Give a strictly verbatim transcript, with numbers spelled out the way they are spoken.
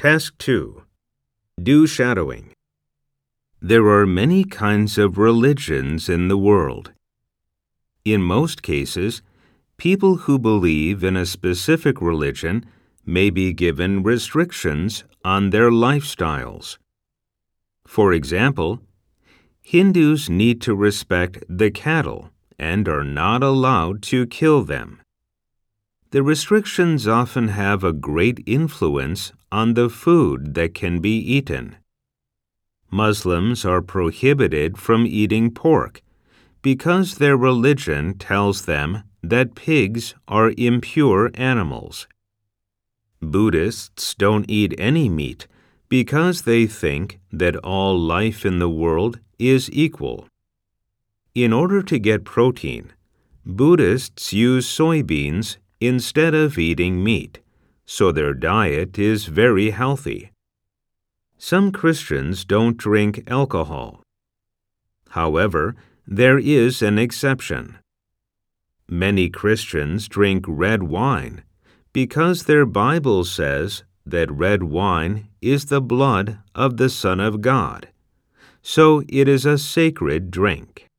Task two. Do shadowing. There are many kinds of religions in the world. In most cases, people who believe in a specific religion may be given restrictions on their lifestyles. For example, Hindus need to respect the cattle and are not allowed to kill them. The restrictions often have a great influence on the food that can be eaten. Muslims are prohibited from eating pork because their religion tells them that pigs are impure animals. Buddhists don't eat any meat because they think that all life in the world is equal. In order to get protein, Buddhists use soybeans instead of eating meat, so their diet is very healthy. Some Christians don't drink alcohol. However, there is an exception. Many Christians drink red wine because their Bible says that red wine is the blood of the Son of God, so it is a sacred drink.